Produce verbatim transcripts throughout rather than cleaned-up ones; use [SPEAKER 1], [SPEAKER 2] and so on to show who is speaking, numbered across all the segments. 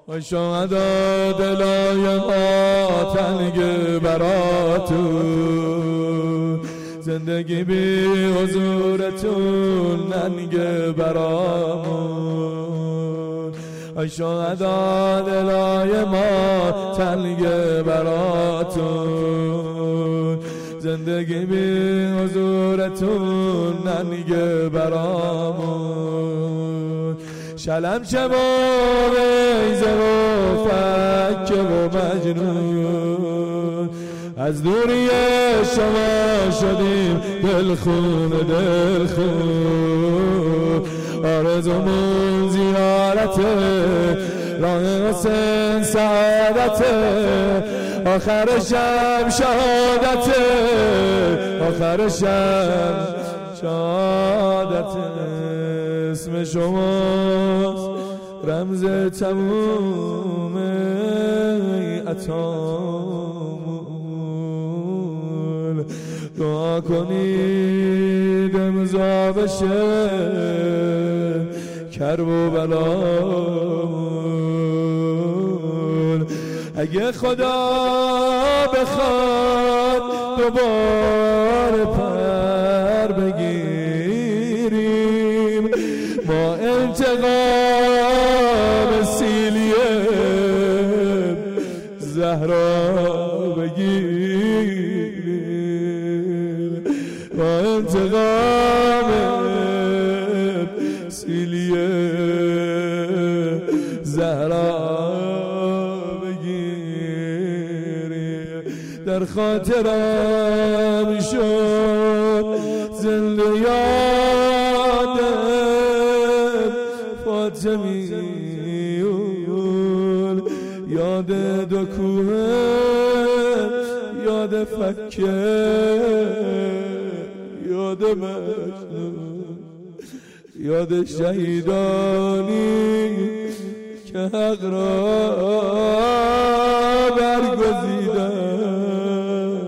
[SPEAKER 1] و شهدا دلای ما تنگ براتون، زندگی بی حضورتون ننگ برامون. ای شهدا دلای ما تنگ براتون، زندگی بی حضورتون ننگ برامون. شلم چه و بیزه و فکه و مجنون، از دوری شما شدیم دلخون دلخون. آرزومون زیارت راه حسین سعادت، آخرشم شهادت، آخرشم شهادت. اسم شماست رمز تموم اتامون. دعا کنید امضا بشه کرب و بلامون. اگه خدا بخواد دوباره پر بگیریم، ما انتقام سیلیه زهرا بگیریم، ما انتقام سیلیه زهرا بگیریم. در خاطرم شد زنده یادم فاطمیون، یاد دو کوه، یاد فکه، یاد مجنون، یاد شهیدانی که حق را برگزیدن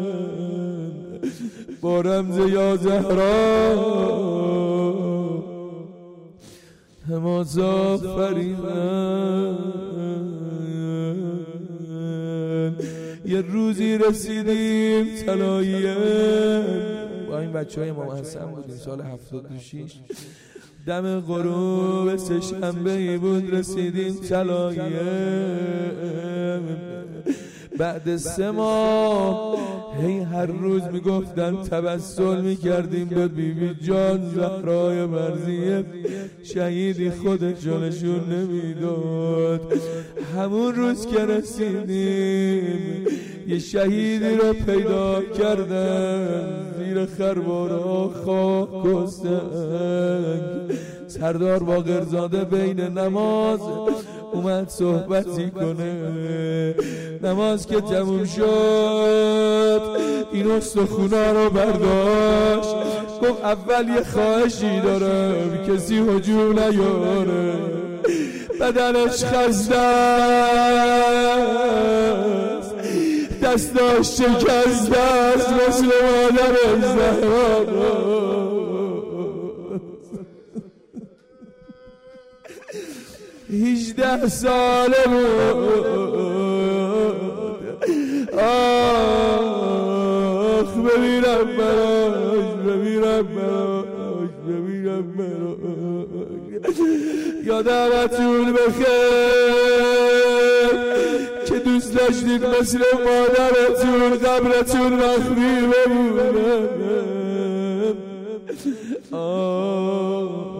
[SPEAKER 1] با رمز یا زهرا حماس آفریدن. یه روزی رسیدیم طلاییه، با این بچه های امام حسن بودیم سال هفتاد و شیش. دم غروب سه شنبه ای بود رسیدیم طلاییه. بعد سه ماه هی هر روز میگفتن تبسل میکردیم به بی بی جان زهرای مرضیه، شهیدی خودش جانشون نمیداد. همون روز که رسیدیم یه شهیدی رو پیدا کردن زیر خروار خاک و سنگ. سردار باقرزاده بین نماز اومد صحبتی کنه. نماز که تموم شد این استخونا رو برداشت، گفت اول یه خواهشی دارم کسی هجوم نیاره. بدنش خسته است، دستاش شکسته است مثل مادر زهرا. هجده ساله بود، آخ ببینم براش، ببینم براش، ببینم براش. یادمتون بخیر که دوست داشتید مثل مادرتون قبرتون مخفی بمونه. آه